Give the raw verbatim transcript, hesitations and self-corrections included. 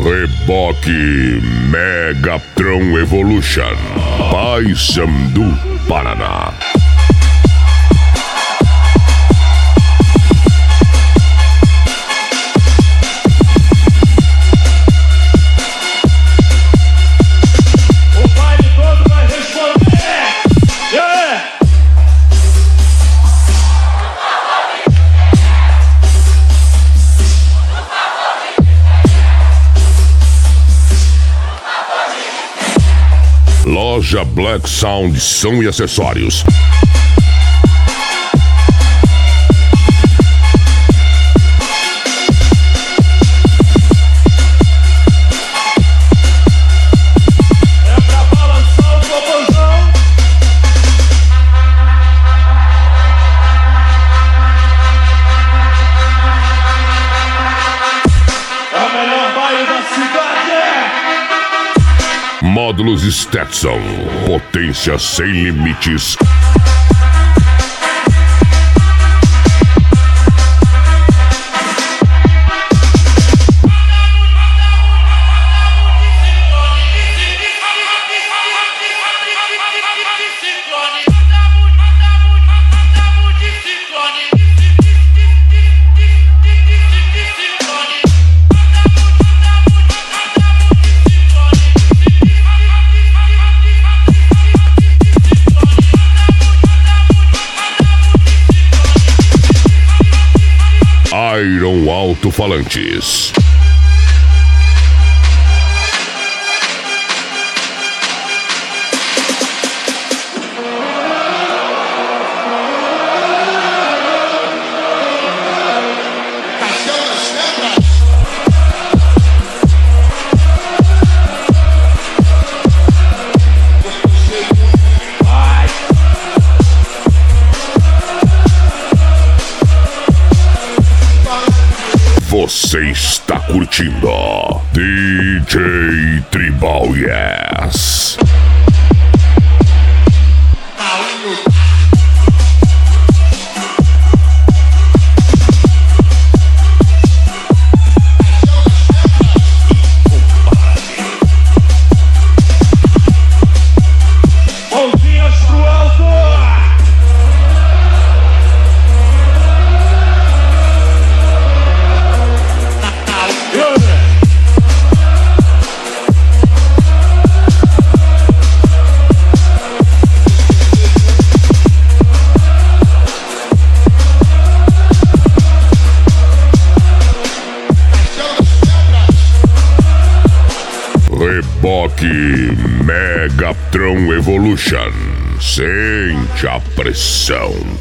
Reboque Megatron Evolution, Paysandu, Paraná. Loja Black Sound Som e Acessórios. É pra balançar o popozão. É o melhor baile da cidade. Módulos Stetson, potência sem limites. Iron Alto-Falantes. Você está curtindo D J Tribal Yes. Mãozinhas pro alto. Reboque Megatron Evolution. Sente a pressão.